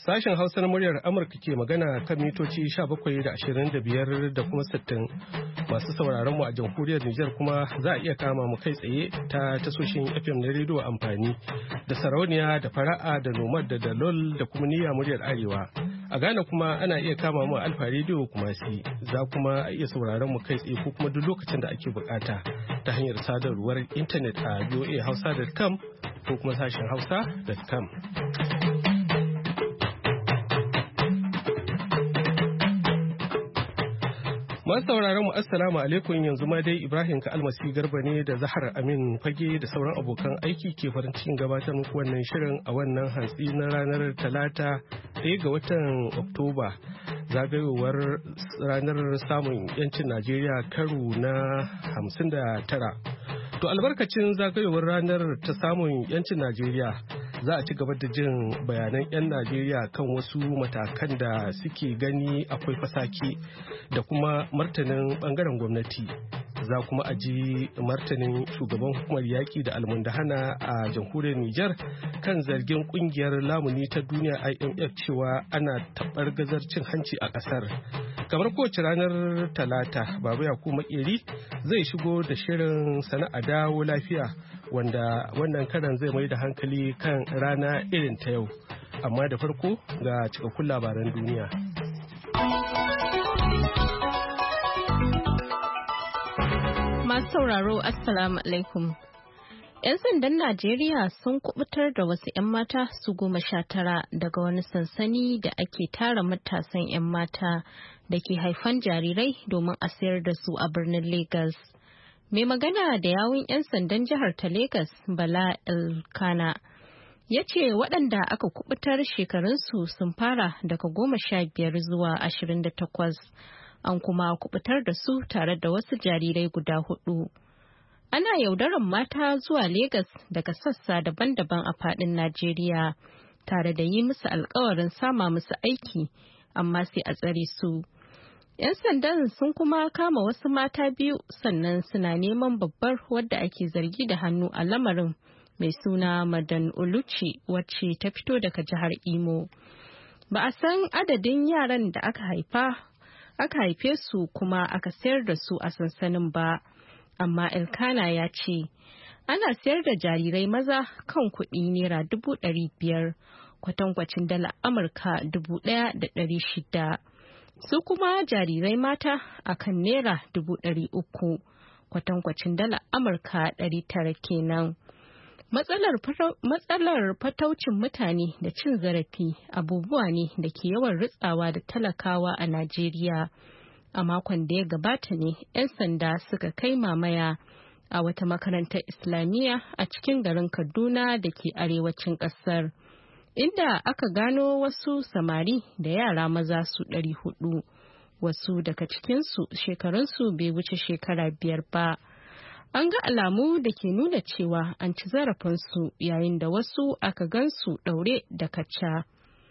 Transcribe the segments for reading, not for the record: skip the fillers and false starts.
Sashen Hausa na muryar Amurka ke magana kan mitoci 17 da 25 da kuma 60. Masu sauraron mu a jamhuriyar Nijar kuma za a iya kama mu kai tsaye ta tasoshin FM na rediyo amfani da sarauniya da fara'a da nomad da dalol da kuma niyya muryar Arewa. A Ghana kuma ana iya kama mu Alfa rediyo kuma za kuma iya sauraron mu kai tsaye ko kuma duk lokacin da ake bukata ta hanyar sadarwar intanet a voahausa.com ko kuma sashen hausa.com. Masu sauraron mu assalamu alaikum, yanzu ma dai Ibrahim Ka'almasi Garba ne da Zahar Amin Fage da sauran abokan aiki ke farin cikin gabatar muku wannan shirin a wannan hantsi na ranar Talata 1 ga watan Oktoba, zagayowar ranar samun yancin Najeriya karo na 59. To albarkacin zagayowar ranar ta samun yancin Najeriya za a ci gaba da jin bayanan 'yan Najeriya kan wasu matakan da suke gani akwai fasake da kuma martanin bangaren gwamnati. Za kuma a ji martanin shugaban hukumar yaƙi da almundahana a jamhuriyar Nijar kan zargin ƙungiyar lamuni ta duniya IMF cewa ana taɓar gazar cin hanci a ƙasar. Kamar kowace ranar Talata, Baba Yakubu Makeri zai shigo da shirin sana'a dawo lafiya, wanda wannan karan zai mai da hankali kan rana irin ta yau. Amma da farko ga cikakkun labaran duniya. Masu sauraro, Assalamu alaikum. 'Yan sandan Najeriya sun kubutar da wasu 'yan mata su 19 daga wani sansani da ake tara matasan 'yan mata da ke haifan jarirai domin a sayar da su a birnin Legas. Mai magana da yawun 'yan sandan jihar ta Legas, Bala Elkana, ya ce waɗanda aka kubutar shekarunsu sun fara daga 15 zuwa 28. An kuma kubutar da su tare da wasu jarirai guda 4. Ana yaudaran mata zuwa Legas daga sassa daban-daban a faɗin Najeriya tare da yi musu alkawarin sama musu aiki, amma sai a tsare su. 'Yan sandan sun kuma kama wasu mata 2 sannan suna neman babbar wadda ake zargi da hannu a lamarin, mai suna Madan Oluchi, wacce ta fito daga jihar Imo. Ba a san adadin yaran da aka haife su kuma aka sayar da su a sansanin ba, amma Elkana ya ce ana sayar da jarirai maza kan kuɗi naira 500,000, kwatankwacin dala Amurka 1,600, su kuma jarirai mata akan naira 300,000, kwatankwacin dala Amurka 900 kenan. Matsalar fataucin mutane da cin zarafi abubuwa ne da ke yawan ritsawa da talakawa a Najeriya. A makon da ya gabata ne 'yan sanda suka kai mamaya a wata makarantar Islamiyya a cikin garin Kaduna da ke arewacin ƙasar, inda aka gano wasu samari da yara maza su 400. Wasu daga cikinsu shekarunsu bai wuce shekara 5 ba. An ga alamu da ke nuna cewa an ci zarafinsu, yayin da wasu aka gansu ɗaure da kaca.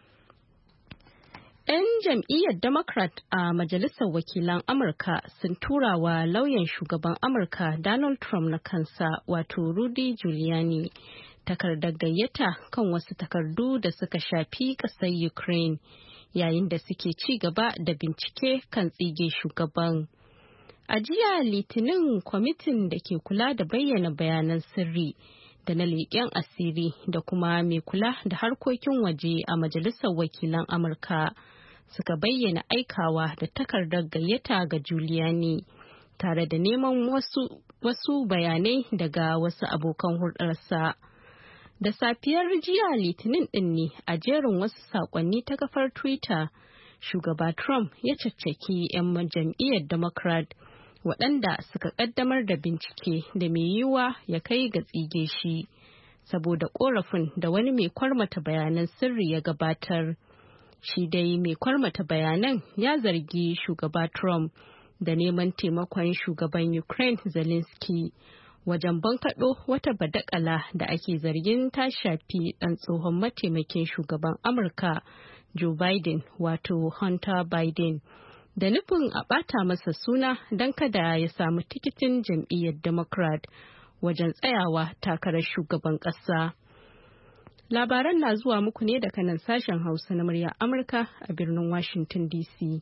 'Yan jam'iyyar Democrat a Majalisar Wakilan Amurka sun tura wa lauyan shugaban Amurka Donald Trump na kansa, wato Rudy Giuliani, takardar gayyata kan wasu takardu da suka shafi ƙasar Ukraine, yayin da suke ci gaba da bincike kan tsige shugaban. A jiya Litinin, kwamitin da ke kula da bayyana bayanan sirri da na leƙen asiri da kuma mai kula da harkokin waje a Majalisar Wakilan Amurka suka bayyana aikawa da takardar gayyata ga Giuliani, tare da neman wasu bayanai daga wasu abokan hulɗarsa. Da safiyar jiya Litinin ɗin ne, a jerin wasu saƙonni ta kafar Twitter, shugaba Trump ya caccaki 'yan jam'iyyar Democrat waɗanda suka ƙaddamar da bincike da mai yiwuwa ya kai ga tsige shi, saboda ƙorafin da wani mai kwarmata bayanan sirri ya gabatar. Shi dai mai kwarmata bayanan ya zargi shugaba Trump da neman taimakon shugaban Ukraine Zelensky wajen bankaɗo wata badakala da ake zargin ta shafi ɗan tsohon mataimakin shugaban Amurka Joe Biden, wato Hunter Biden, da nufin a ɓata masa suna don kada ya samu tikitin jam'iyyar Democrat wajen tsayawa takarar shugaban ƙasa. Labaran na zuwa muku ne daga nan sashen Hausa na murya Amurka a birnin Washington DC.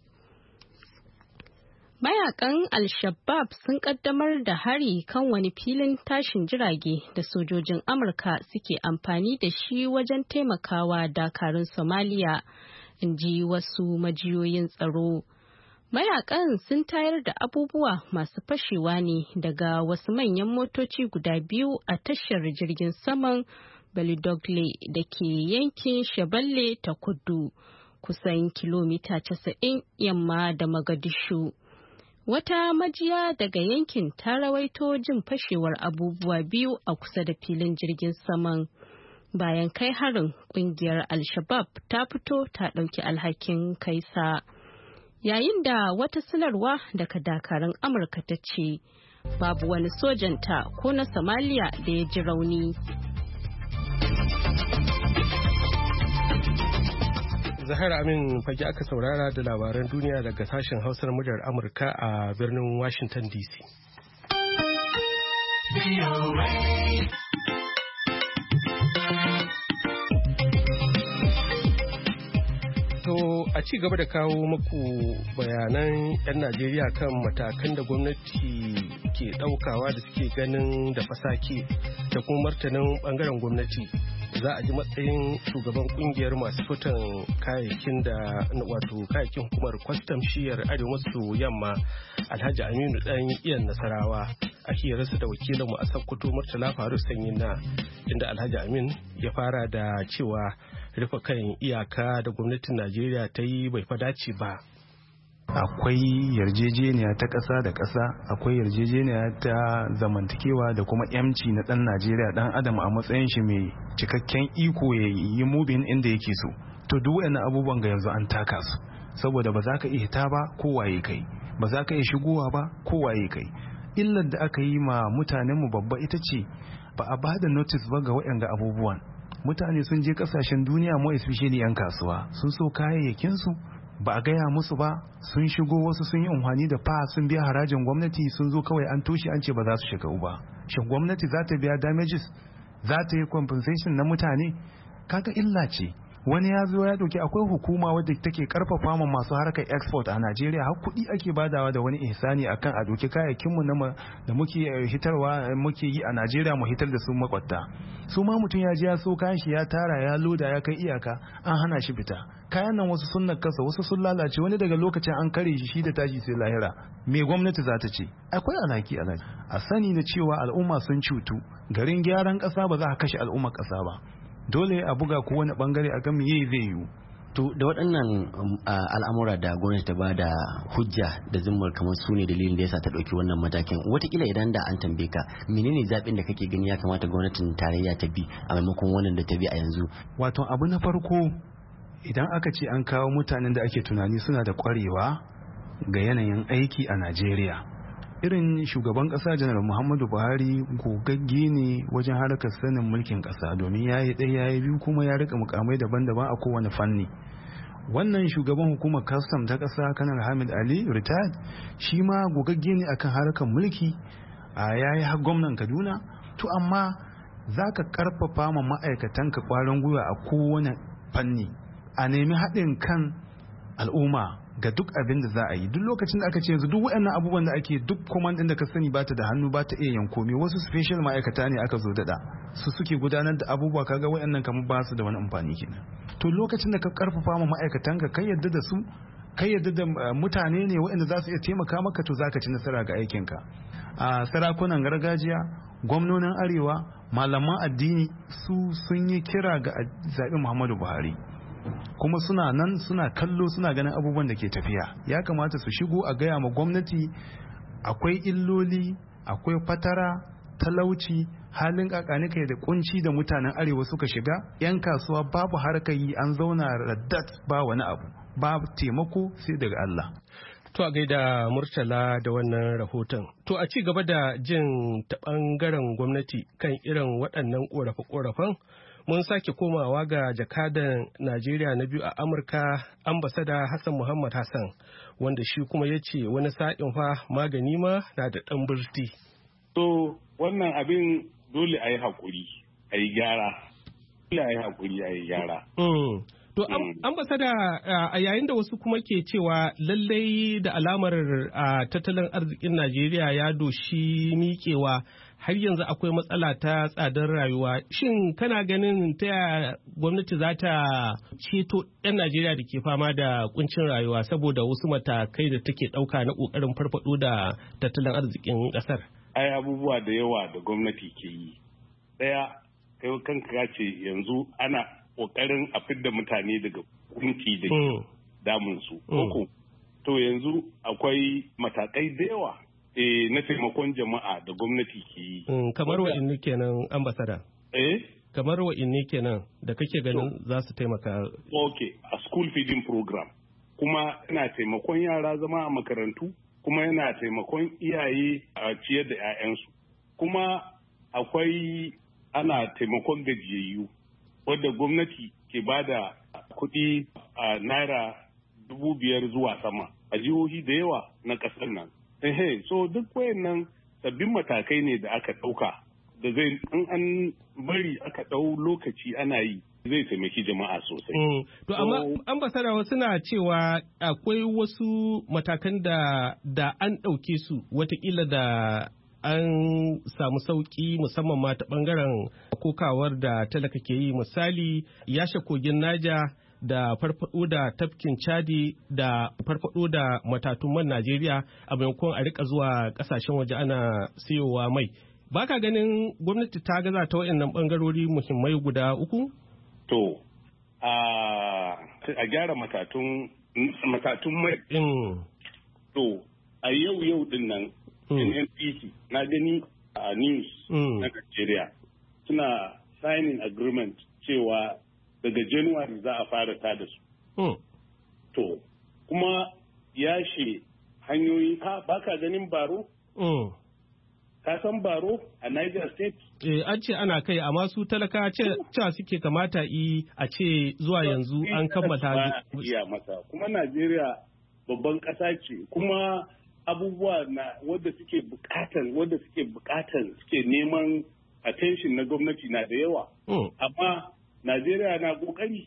Mayakan Al-Shabaab sun kaddamar da hari kan wani filin tashin jirage da sojojin Amurka suke amfani da shi wajen taimakawa dakarun Somalia, in ji wasu majiyoyin tsaro. Mayakan sun tayar da abubuwa masu fashewa ne daga wasu manyan motoci guda biyu a tashar jirgin saman Balidogle da ke yankin Shaballe ta kudu, kusan kilomita 90 yamma da Mogadishu. Wata majiya daga yankin ta rawaito jin fashewar abubuwa biyu a kusa da filin jirgin saman. Bayan kai harin, kungiyar Al-Shabaab ta fito ta ɗauki alhakin kaisa. Yayin da wata sanarwa daga dakarun Amurka ta ce, babu wani sojanta ko na Somalia da ya ji rauni. Zahara Amin fage aka saurara da labaran duniya daga sashen Hausar muryar Amurka a birnin Washington DC. To a ci gaba da kawo muku bayanan 'yan Najeriya kan matakan da gwamnati ke ɗaukawa da suke ganin da fasake da kuma martanin ɓangaren gwamnati. Za a ji matsayin shugaban kungiyar masu fitan kayayyakin da wato kayayyakin hukumar kwastam shiyar arewa maso yamma Alhaji Aminu dan iyan Nasarawa a hirarsa da wakilinmu a Sokoto Murtala Faru Sanyina, inda Alhaji Amin ya fara da cewa rufe kan iyaka da gwamnatin Najeriya ta yi bai fadace ba. Akwai yarjejeniya ta ƙasa da ƙasa, akwai yarjejeniya ta zamantakewa da kuma yamci na ɗan Najeriya ɗan adam a matsayin shi mai cikakken iko ya yi mubin inda yake so. To duk wayannan abubuwan ga yanzu an taka su, saboda ba za ka iya hita ba ko waye kai, ba za ka iya shigowa ba ko waye kai. Illar da aka yi ma mutanenmu babba ita ce ba a bada notice ba ga waɗanga abubuwan. Mutane sun je ƙasashen duniya, mu especially 'yan kasuwa, sun so kayayyakinsu ba a gaya musu ba, sun shigo, wasu sun yi amfani da sun biya harajin gwamnati, sun zo kawai an toshe an ce ba za su shiga ba. Shin gwamnati za ta biya damages, za ta yi compensation na mutane? Kaga illa ce. Wani ya zo ya doki, akwai hukuma wadda take karfafa ma masu harkar export a Najeriya, har kuɗi ake badawa da wani ihsani akan a doki kayayyakinmu da muke hitarwa muke yi a Najeriya mu hitar da su makwatta. Su ma mutum ya je ya so kayan shi ya tara ya loda ya kai iyaka, an hana shi fita. Kayan nan wasu sun nakasa, wasu sun lalace, wani daga lokacin an kare shi da tashi sai lahira. Me gwamnati za ta ce? Akwai alhaki. A sani da cewa al'umma sun cutu, garin gyaran ƙasa ba za a kashe al'ummar ƙasa ba. Dole a buga ko wani bangare a ga meye zai yiwu. To da waɗannan al'amura da gwamnati ta bada hujja da zimmar kamar su ne dalilin da yasa ta ɗauki wannan matakin, watakila idan da an tambaye ka menene zaɓin da kake gani ya kamata gwamnatin tarayya ta bi a maimakon wannan da ta bi a yanzu? Wato abu na farko, idan aka ce an kawo mutanen da ake tunani suna da ƙwarewa ga yanayin aiki a Najeriya, irin shugaban kasa janar Muhammadu Buhari gogagge ne wajen harkar sanin mulkin kasa, domin ya yi ɗaya ya yi biyu kuma ya rika mukamai daban-daban a kowane fanni. Wannan shugaban hukumar custom ta kasa kanar Hamid Ali retired, shi ma gogagge ne akan harkar mulki, a yayi har gwamnan Kaduna. To amma za ka karfafa ma ma'aikatanka kwarin gwiwa a kowane fanni, a nemi haɗin kan al'umma ga duk abin da za a yi. Duk lokacin da aka ce yanzu duk waɗannan abubuwan da ake, duk command din da ka sani bata da hannu, bata iya yankomi, wasu special ma'aikata ne aka zo dada su suke gudanar da abubuwa, kaga waɗannan kamar ba su da wani amfani kenan. To lokacin da ka karfafa ma ma'aikatan ka, kai yadda da su, kai yadda da mutane ne waɗanda za su iya taimaka maka, to zaka ci nasara ga aikin ka. A sarakunan gargajiya, gwamnonin arewa, malaman addini, su sun yi kira ga zaɓi Muhammadu Buhari, kuma suna nan suna kallo suna ganin abubuwan da ke tafiya. Ya kamata su shigo a gaya ma gwamnati akwai illoli, akwai fatara, talauci, halin kakanikai da kunci da mutanen arewa suka shiga. 'Yan kasuwa babu harkar yi, an zauna raddat, ba wani abu, babu taimako sai daga Allah. To a gaida Murtala da wannan rahoton. To a ci gaba da jin ta ɓangaren gwamnati kan irin waɗannan ƙorafe-ƙorafen, mun sake komawa ga jakadan Najeriya na biyu a Amurka, ambasada Hassan Muhammad Hassan, wanda shi kuma ya ce wani sa'in fa magani ma na da ɗan burti. To wannan abin dole a yi haƙuri, a yi gyara. ya yi haƙuri ya yi gyara. To ambasada a yayin da wasu kuma ke cewa lallai da alamar tattalin arzikin Najeriya ya doshi miƙewa har yanzu akwai matsala ta tsadar rayuwa. Shin kana ganin ta yaya gwamnati za ta ceto 'yan Najeriya da ke fama da kuncin rayuwa saboda wasu matakai da take ɗauka na ƙoƙarin farfaɗo da tattalin arzikin ƙasar? Ai abubuwa da yawa da gwamnati ke yi. Ɗaya, kai kanka ya ce yanzu ana ƙoƙarin a fidda mutane daga kunci da ke damunsu. To yanzu akwai matakai da yawa na taimakon jama'a da gwamnati ke yi. Kamar wa'inni kenan ambasada? Kamar wa'inni kenan da kake ganin za su taimaka? A school feeding program. Kuma yana taimakon yara zama a makarantu, kuma yana taimakon iyaye a ciyar da 'ya'yansu. Kuma akwai ana taimakon gajiyayyu. Wadda gwamnati ke ba da kuɗi a naira 5,000 zuwa sama a jihohi da yawa na ƙasar nan. So duk wayannan sabbin matakai ne da aka ɗauka da zai in an bari aka ɗau lokaci ana yi zai taimaki jama'a sosai. To amma ambasada wasu na cewa akwai wasu matakan da an ɗauke su watakila da an samu sauƙi musamman ma ta ɓangaren kokawar da talaka ke yi, misali yashe kogin Naja da farfado da tafkin Chadi da farfado da matatun man Najeriya a maimakon a rika zuwa ƙasashen waje ana siyowa mai. Baka ganin gwamnati ta gaza ta waɗannan ɓangarori muhimmai guda uku? To, a gyara matatun mai. To, a yau din nan NNPC na gani a news na Nigeria suna signing agreement cewa daga January za a fara tada su. To, kuma yashe hanyoyi baka ganin Baro? Ka san Baro a Niger State? An ce ana kai amma su talaka cewa suke kamata a ce zuwa yanzu an kammata. Iya masa. Kuma Najeriya babban ƙasa ce kuma abubuwa na wadda suke bukatan suke neman attention na gwamnati na da yawa. Amma Najeriya na kokari.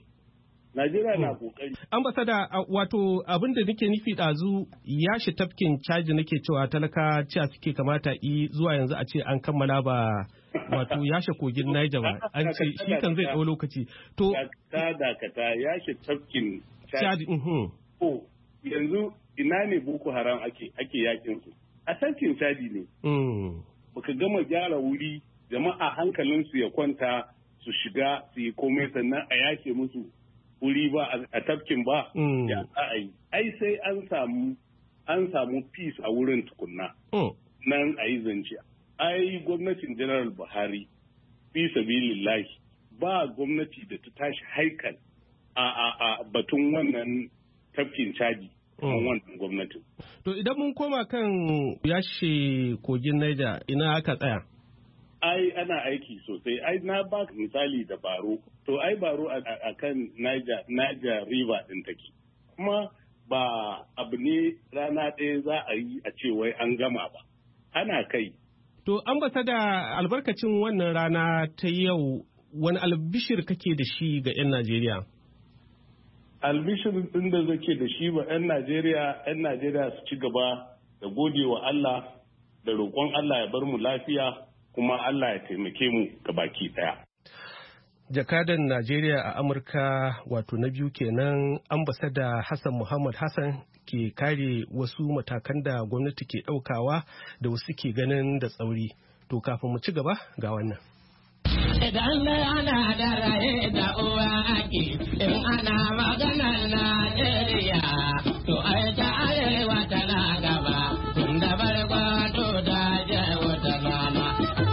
Ambasada wato abin da nake nufi ɗazu yashe tafkin caji nake cewa talaka cewa suke kamata zuwa yanzu a ce an kammala ba wato yashe kogin Niger ba an ce shi kan zai ɗau lokaci. To dakata yashe tafkin caji. Yanzu ina ne Boko Haram ake yakin su? A tafkin caji ne. Baka gama gyara wuri jama'a hankalinsu ya kwanta su shiga su yi komai sannan a yake musu wuri ba a tafkin ba ya a yi. Ai sai an samu peace a wurin tukunna. Nan a yi zance. Ai gwamnatin General Buhari fi sabilillahi ba gwamnati da ta tashi haikal a batun wannan tafkin caji. Wannan gwamnatin. To idan mun koma kan yashe kogin Niger ina aka tsaya? Ai ana aiki sosai. Ai na ba misali da Baro. To ai Baro a kan Niger River din take. Kuma ba abu ne rana ɗaya za a yi a ce wai an gama ba. Ana kai. To ambasada albarkacin wannan rana ta yau wani albishir kake da shi ga 'yan Najeriya? Albishirin ɗin da zake da shi ba 'yan Najeriya su ci gaba da gode wa Allah da roƙon Allah ya bar mu lafiya kuma Allah ya taimake mu ga baki ɗaya. Jakadan Najeriya a Amurka wato na biyu kenan ambasada Hassan Muhammad Hassan ke kare wasu matakan da gwamnati ke ɗaukawa da wasu ke ganin da tsauri. To kafin mu ci gaba ga wannan. Idan ana da raye da uwa ake in ana maganar Najeriya to ai ta arewa tana gaba tun da barkwato da jawo ta mama.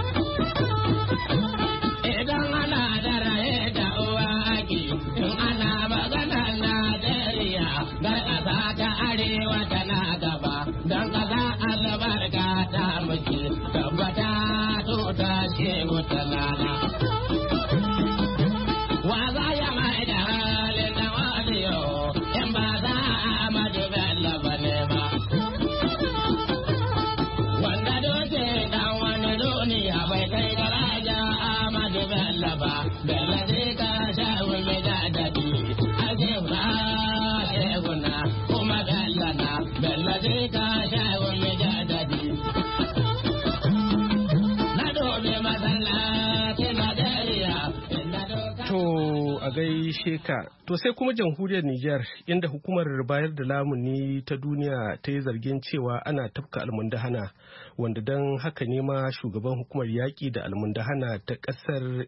Idan ana da raye da uwa ake in ana maganar Najeriya gar ƙasa ta arewa tana gaba don ƙasa albarka ta muke tabbata to ta ce wata lana. Bella gaishe ka. To sai kuma jamhuriyar Nijar inda hukumar bayar da lamuni ta duniya ta yi zargin cewa ana tafka almundahana wanda don haka ne ma shugaban hukumar yaƙi da almundahana ta ƙasar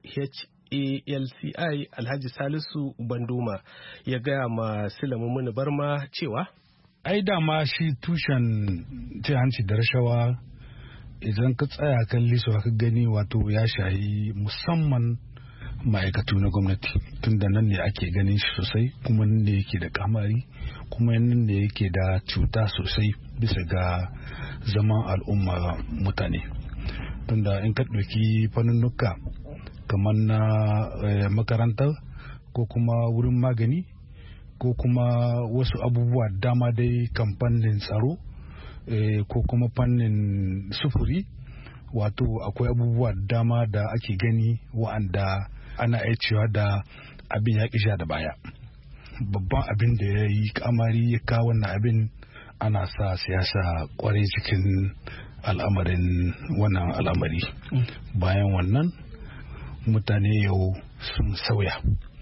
HALCI Alhaji Salisu Banduma ya gaya ma Sulaiman Barma cewa ai dama shi tushen cin hanci da rashawa idan ka tsaya kan lisawa ka gani wato ya shahi musamman ma'aikatu na gwamnati tunda nan ne ake ganin shi sosai kuma nan ne yake da kamari kuma nan ne yake da cuta sosai bisa ga zaman al'umma mutane tunda in ka ɗauki fannunuka kamar na makaranta ko kuma wurin magani ko kuma wasu abubuwa dama dai kan fannin tsaro ko kuma fannin sufuri wato akwai abubuwa dama da ake gani wa'anda ana iya cewa da abin ya kisha da baya babban abin da ya yi kamari ya kawo wannan abin ana sa siyasa kwarai cikin al'amarin wannan al'amari bayan wannan mutane yau sun sauya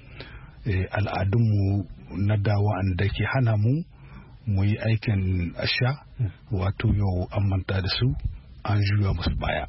al'adunmu na da wa'anda ke hana mu yi aikin asha wato yau an manta da su an juya musu baya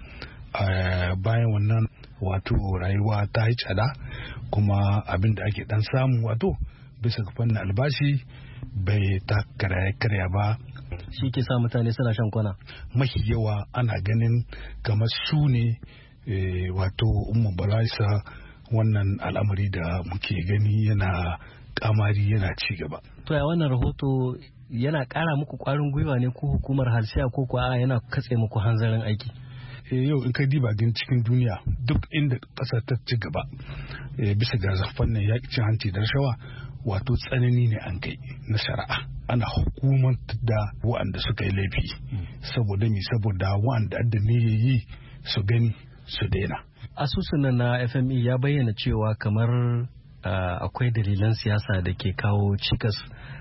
bayan wannan wato rayuwa ta yi tsada kuma abin da ake dan samu wato bisa ga fannin albashi bai ta karya ba shi ke sa mutane suna shan kwana mafi yawa ana ganin kamar su ne wato umma balaisa wannan al'amari da muke gani yana kamari yana ci gaba. To ya wannan rahoto yana ƙara muku ƙwarin gwiwa ne ko hukumar halsiya ko kuwa yana katse muku hanzarin aiki? Yau in ka diba gan cikin duniya duk inda ƙasa ta ci gaba bisa ga fannin yaƙi cin hanci da rashawa wato tsanani ne an kai na shari'a ana hukumar da wa'anda suka yi laifi saboda wa'anda da ne yi su gani su daina. Asusun nan na FME ya bayyana cewa kamar akwai dalilan siyasa da ke kawo cikas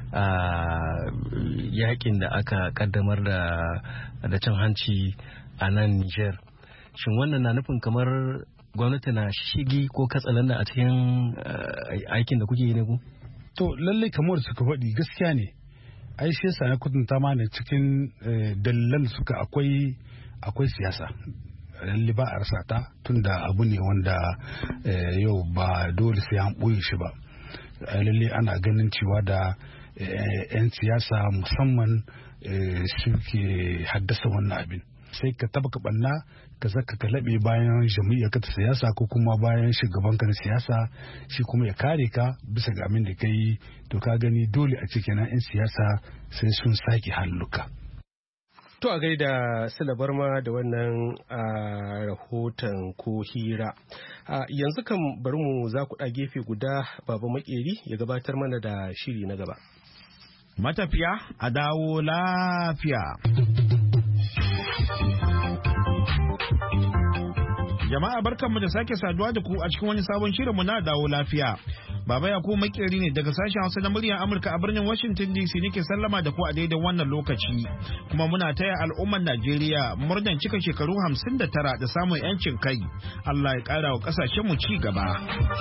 yakin da aka kaddamar da cin hanci a nan Niger. Shin wannan na nufin kamar gwamnati na shigi ko katsalanda a cikin aikin da kuke yi ne ku? To lallai kamar suka faɗi gaskiya ne. Ai shi yasa na kutunta ma ne cikin dalilan suka akwai siyasa. Lalle ba a rasa ta tunda abu ne wanda yau ba dole sai an ɓoye shi ba. Lalle ana ganin cewa da 'yan siyasa musamman suke haddasa wannan abin. Sai ka taba ka banna ka zaka ka laɓe bayan jami'a ka ta siyasa ko kuma bayan shugaban ka na siyasa shi kuma ya kare ka bisa ga abin da ka yi to ka gani dole a cikin 'yan siyasa sai sun sake halluka. To a gaida Silabar ma da wannan rahoton ko hira. Yanzu kan bari mu za ku gefe guda Baba Makeri ya gabatar mana da shiri na gaba. Matafiya a dawo lafiya. Jama'a barkanmu da sake saduwa da ku a cikin wani sabon shirinmu na dawo lafiya. Baba Yakubu Makeri ne daga sashen Hausa na muryar Amurka a birnin Washington DC nake sallama da ku a daidai wannan lokaci. Kuma muna taya al'ummar Najeriya murnar cika shekaru 59 da samun 'yancin kai. Allah ya ƙara wa ƙasashenmu ci gaba.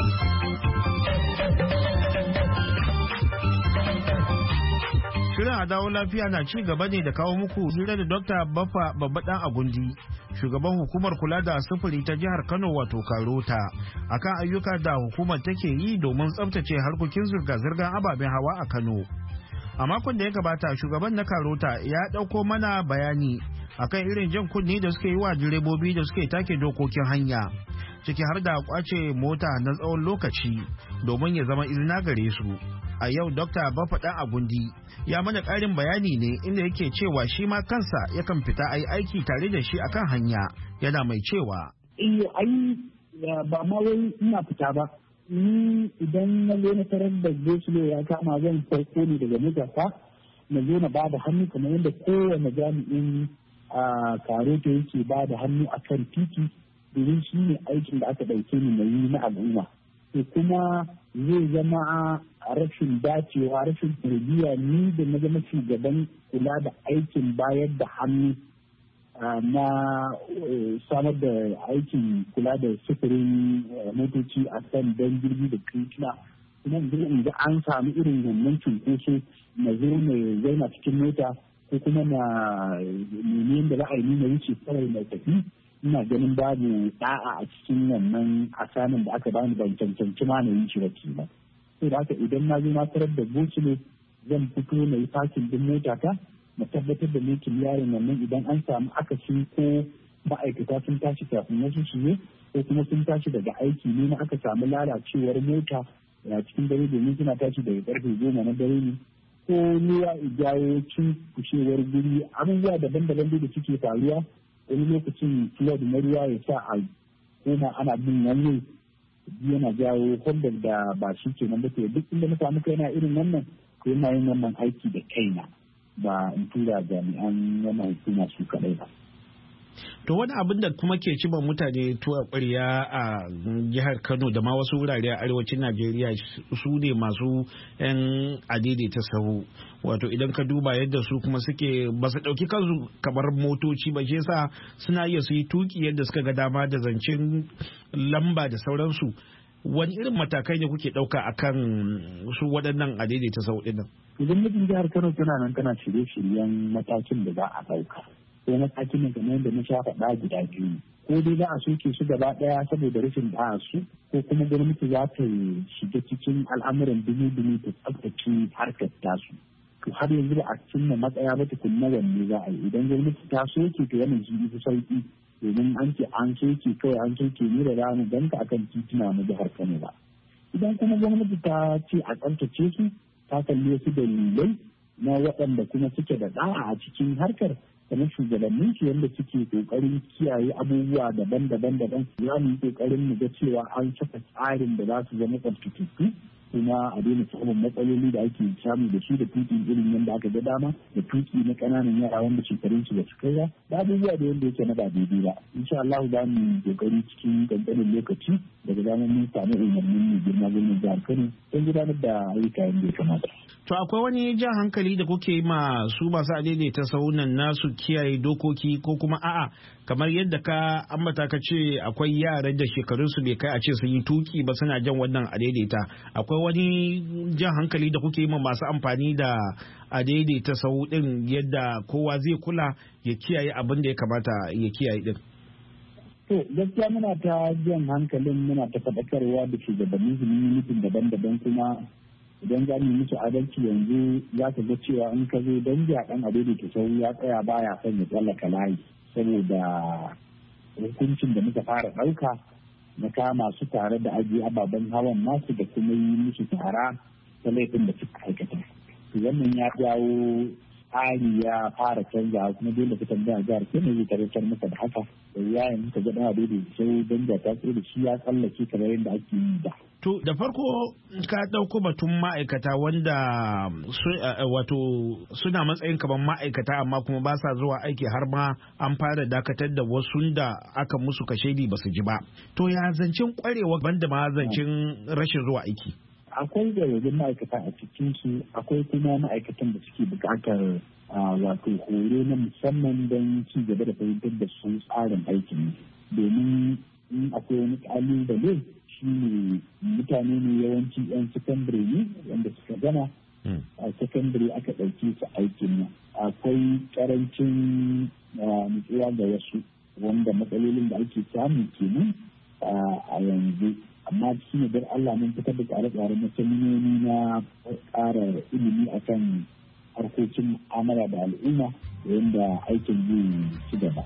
Shirin a dawo lafiya na ci gaba ne da kawo muku hira da Dr. Baffa Babbaɗan Agundi, shugaban hukumar kula da sufuri ta jihar Kano wato Karota, akan ayyuka da hukumar take yi domin tsabtace harkokin zirga-zirgar ababen hawa a Kano. A makon da ya gabata shugaban na Karota ya ɗauko mana bayani akan irin jan kunni da suke yi wa direbobi da suke take dokokin hanya, ciki har da kwace mota na tsawon lokaci domin ya zama izina gare su. A yau Dr. Baffa Agundi ya mana ƙarin bayani ne inda yake cewa shi ma kansa yakan fita a yi aiki tare da shi akan hanya, yana mai cewa. Ba ma wai ina fita ba. Ni idan na zo na tarar da gosulo ya kama zan farko ne daga mutaka na zo na bada hannu kamar yadda kowane jami'in Karota yake bada hannu akan titi domin shi ne aikin da aka ɗauke ni na yi na al'umma. Kuma zai zama a rashin dacewa rashin tarbiyya ni da na zama shugaban kula da aikin bayar da hannu na samar da aikin kula da sufurin motoci a kan don jirgi da kirkina kuma in ga an samu irin wannan cunkoso na zo na zauna cikin mota ko kuma na nemi da za a yi na wuce kawai na tafi, ina ganin babu da'a a cikin wannan asanin da aka bani ban cancanci ma na yi shi wacce ba. Sai da haka idan na zo na tarar da gosulo zan fito na yi fakin din mota ta na tabbatar da mekin yaron nan idan an samu akasi ko ma'aikata sun tashi kafin wasu su ne ko kuma sun tashi daga aiki ne na aka samu lalacewar mota a cikin dare domin suna tashi daga karfe 10 na dare ne ko ruwa jawo cin kushewar guri, abubuwa daban-daban da suke faruwa. Wani lokacin flood na ruwa ya sa a koma ana bin wani yana jawo holdar da ba shi ke nan ba. Duk inda na samu kaina irin wannan ko yana yin wannan aiki da kaina ba in tura jami'an wannan hukuma su kaɗai ba. To wani abin da kuma ke ciban mutane tuwa ƙwarya a jihar Kano da ma wasu wurare a arewacin Najeriya su ne masu 'yan adaidaita sahu. Wato idan ka duba yadda su kuma suke ba su ɗauki kansu kamar motoci ba, shi yasa suna iya su yi tuki yadda suka ga dama da zancen lamba da sauransu. Wani irin matakai ne kuke ɗauka akan su waɗannan adaidaita sahu ɗin nan? Idan mutum jihar Kano tana nan tana shirye-shiryen matakin da za a ɗauka. Ko matakin ne kamar yadda na sha faɗa guda biyu, ko dai za a soke su gaba ɗaya saboda rashin da'a su, ko kuma gwamnati za ta shiga cikin al'amuran dumi ta tsaftace harkar tasu. To har yanzu ba a cimma matsaya ba tukunna wanne za a yi. Idan gwamnati ta soke to wannan shi fi sauki, domin an ce an soke kawai an soke ne da rana don ka akan tituna na jihar Kano ba. Idan kuma gwamnati ta ce a tsaftace su, ta kalli wasu dalilai na waɗanda kuma suke da da'a a cikin harkar, kamar shugabannin su yadda suke kokarin kiyaye abubuwa daban-daban za mu yi kokarin mu ga cewa an saka tsarin da za su zama tsaftatattu kuma a daina samun matsaloli da ake samu da su da tuki irin yadda aka ga dama da tuki na ƙananan yara wanda shekarun su ba su kai ba da abubuwa da yadda yake na ba daidai ba. Insha Allah za mu kokari cikin kankanin lokaci daga zanen mun samu umarnin mu girma gwamnatin jihar Kano don gudanar da ayyuka yadda ya kamata. To akwai wani jan hankali da kuke ma su masu adaidaita saunan nasu kiyaye dokoki ko kuma a'a kamar yadda ka ambata ka ce akwai yaran da shekarunsu bai kai a ce sun yi tuki ba suna jan wannan adaidaita, akwai wani jan hankali da kuke ma masu amfani da adaidaita sau din yadda kowa zai kula ya kiyaye abin da ya kamata ya kiyaye din? To gaskiya muna ta jan hankalin, muna ta faɗakarwa da shugabannin mutum daban-daban, kuma idan za mu musu adalci yanzu za ka ga cewa in ka zo don ja ɗan adaidaita sau ya tsaya baya son ya tsallaka layi, saboda hukuncin da muka fara ɗauka na kama su tare da ajiye ababen hawan nasu da kuma yi musu tara ta laifin da suka aikata. Wannan ya jawo tsari ya fara canza, kuma dole ka tambaya jihar Kano zai tabbatar maka da haka. Da yayin ka ga ɗan adaidaita sau don ja ta tsaye da shi ya tsallake kamar yadda ake yi da. To da farko ka ɗauko batun ma'aikata wanda wato suna matsayin kamar ma'aikata amma kuma ba sa zuwa aiki, har ma an fara dakatar da wasu da aka musu kashedi ba su ji ba. To ya zancen kwarewa banda ma zancen rashin zuwa aiki? Akwai zargin ma'aikata a cikin su, akwai kuma ma'aikatan da suke buƙatar wato horo na musamman don ci gaba da fahimtar da su tsarin aikin, domin in akwai wani ƙalubale shi ne mutane ne yawanci 'yan sakandare ne wanda suka gana a sakandare aka ɗauke su aikin nan. Akwai ƙarancin nutsuwa ga wasu wanda matsalolin da ake samu kenan a yanzu, amma shi ne don Allah mun fitar da tsare-tsare na seminoni na ƙara ilimi akan harkokin mu'amala da al'umma yadda aikin zai ci gaba.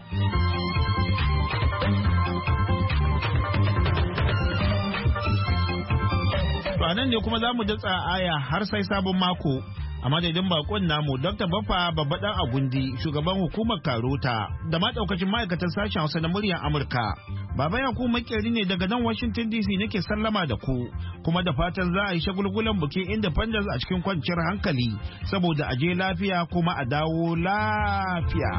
To a nan ne kuma za mu datsa aya har sai sabon mako. A madadin bakon namu Dr. Baffa Babbaɗan Agundi, shugaban hukumar Karota, da ma ɗaukacin ma'aikatan sashen Hausa na muryar Amurka. Baba Yakubu Makeri ne daga nan Washington DC nake sallama da ku, kuma da fatan za a yi shagulgulan bikin Independence a cikin kwanciyar hankali, saboda a je lafiya kuma a dawo lafiya.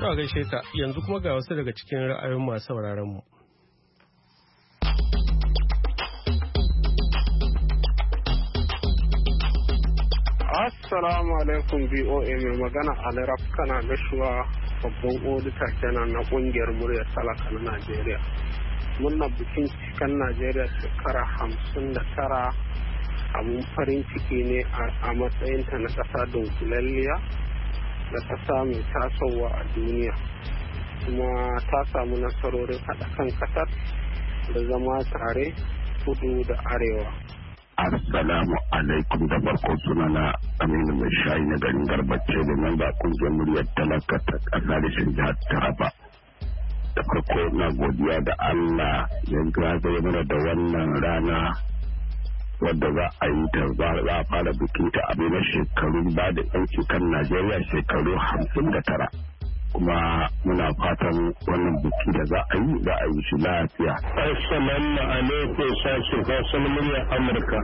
a gaishe ka yanzu kuma ga wasu daga cikin ra'ayoyin masu sauraron mu. Assalamu alaikum BOA mai magana Alirab kana gashuwa babban odita kenan na kungiyar muryar talaka na Najeriya. Muna bikin cikin Najeriya shekara 59 abun farin ciki ne a matsayinta na ƙasa dunkulalliya da ƙasa mai tasowa a duniya. Kuma ta samu nasarorin haɗa kan ƙasar da zama tare kudu da arewa. Assalamu alaikum da farko sunana Aminu mai shayi na garin Garbace da nan ba kungiyar muryar talaka ta ƙasa da shin jihar Taraba. Da farko na godiya da Allah ya gaza mana da wannan rana wadda za a yi ta za a fara bikin ta abu na shekarun ba da yanki kan Najeriya shekaru 59. Kuma muna fatan wannan biki da za a yi shi lafiya. Assalamu alaikum sashen Hausa muryar Amurka.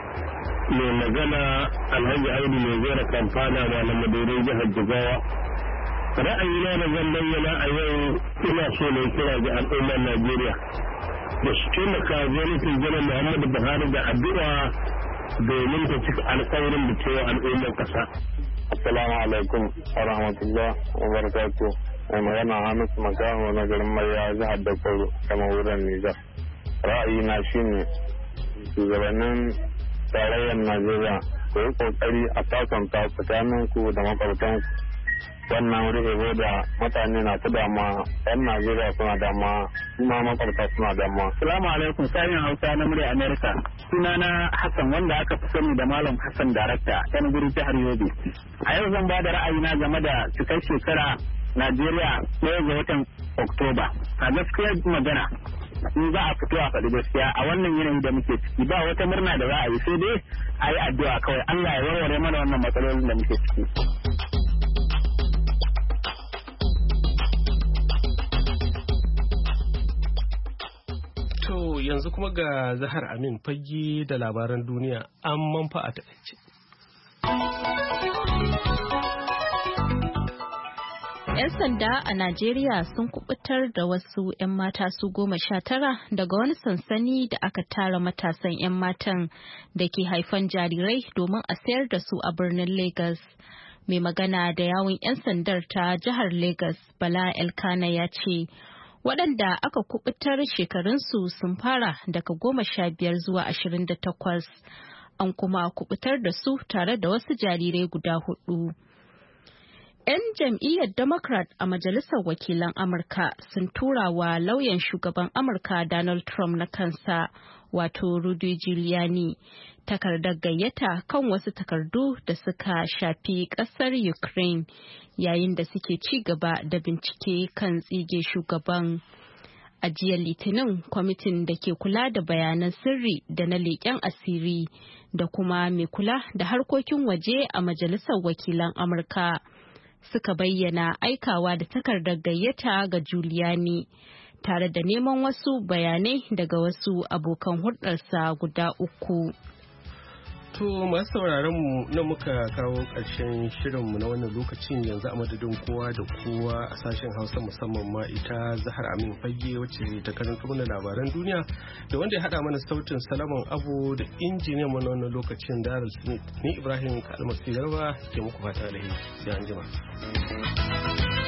Mai magana Alhaji Audu mai zera kamfana ma na madorin jihar Jigawa. Ra'ayina da zan bayyana a yau ina so ne kira ga al'ummar Najeriya da su taimaka gwamnatin janar Muhammadu Buhari da addu'a domin ta cika alƙawarin da cewa al'ummar ƙasa. Assalamu alaikum wa rahmatullah wa barakatuh. Mai magana Hamisu Makamu na garin Maiya jihar Dakwaro kama wurin Nijar. Ra'ayina shine shugabannin tarayyar Najeriya ku yi kokari a sasanta tsakanin ku da makwabtanku. Wannan rufe da mutane na ta dama, 'yan Najeriya suna dama, kuma makwabta suna dama. Assalamu alaikum sashen Hausa na murya Amerika. Sunana Hassan wanda aka fi sani da Malam Hassan Darakta yan guri jihar Yobe. A yau zan ba da ra'ayina game da cikar shekara Najeriya 1 ga watan Oktoba. A gaskiyar magana in za a fito a faɗi gaskiya a wannan yanayi da muke ciki ba wata murna da za a yi sai dai a yi addu'a kawai Allah ya warware mana wannan matsalolin da muke ciki. To yanzu kuma ga Zahar Amin fage da labaran duniya an manfa a taƙaice. 'Yan sanda a Najeriya sun kubutar da wasu 'yan mata su 19 daga wani sansani da aka tara matasan 'yan matan da ke haifan jarirai domin a sayar da su a birnin Lagos. Mai magana da yawun 'yan sandar ta jihar Lagos, Bala Elkana ya ce, waɗanda aka kubutar shekarunsu sun fara daga 15 zuwa 28, an kuma kubutar da su tare da wasu jarirai guda 4. 'Yan jam'iyyar Democrat a Majalisar Wakilan Amurka sun tura wa lauyan shugaban Amurka Donald Trump na kansa, wato Rudy Giuliani, takardar gayyata kan wasu takardu da suka shafi ƙasar Ukraine yayin da suke ci gaba da bincike kan tsige shugaban. A jiya Litinin, kwamitin da ke kula da bayanan sirri da na leƙen asiri da kuma mai kula da harkokin waje a Majalisar Wakilan Amurka suka bayyana aikawa da takardar gayyata ga Giuliani tare da neman wasu bayanai daga wasu abokan hulɗarsa guda 3. To masu sauraron mu na muka kawo ƙarshen shirinmu na wannan lokacin yanzu a madadin kowa da kowa a sashen Hausa musamman ma ita Zahar Amin Fage wacce ta karanta mana labaran duniya da wanda ya haɗa mana sautin Salaman Abu da injiniyan mu na wannan lokacin Daryl Smith. Ni Ibrahim Kalmasi Garba ke muku fata alheri sai anjima.